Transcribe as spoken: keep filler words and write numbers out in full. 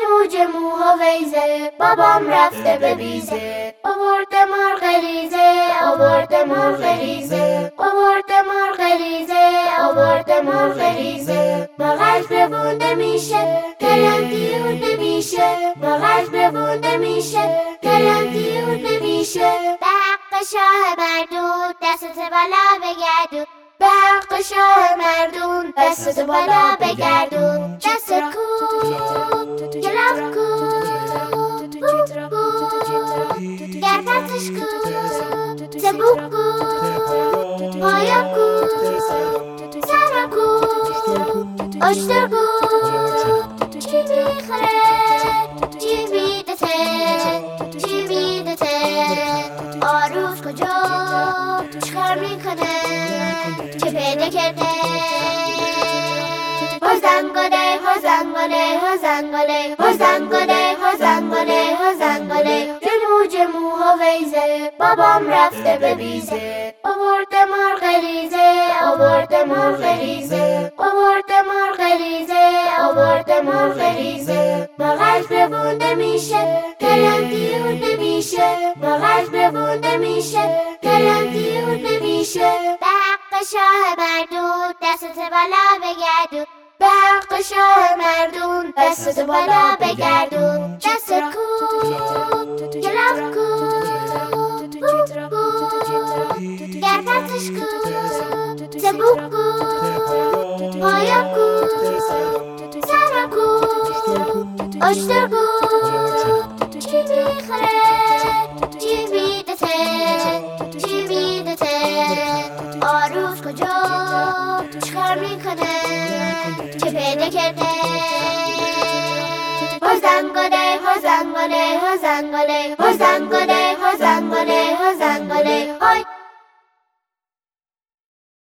موج موها ویزه، بابام رفته به بیزه. آورده مرغ ریزه، آورده مرغ ریزه، آورده مرغ ریزه، آورده مرغ ریزه. مغش ببونده میشه، دلم دیور نمیشه. مغش ببونده میشه، دلم دیور نمیشه. به حق شاه مردون دستت بالا بگردون، به حق شاه مردون دستت بالا بگردون. دست کو گلاف کو گردتش کو سبوک کو پایا کو سرا کو اشتر کو. چی میخوره چی میدته چی میدته. عروس کجا چکار میکنه چه پیدا کرده. هزنگله هزنگله هزنگله هزنگله هزنگله هزنگله. جمو جمو هویزه، بابام رفته به بیزه. آورده مرغ ریزه، آورده مرغ ریزه، آورده مرغ ریزه، آورده مرغ ریزه. مغش ببونده میشه، دلم دیور نمیشه. مغش ببونده میشه، دلم دیور نمیشه. به حق شاه مردون دستت بالا بگردون، به حق شاه مردون دستت بالا بگردون. دست کو گلاف کو گردتش کو سبوک کو پایا کو سرا کو اشتر کو. چی میخوره چی میدته چی میدته. عروس کجا چکار میکنه چه پیدا کرده. هزنگله هزنگله هزنگله هزنگله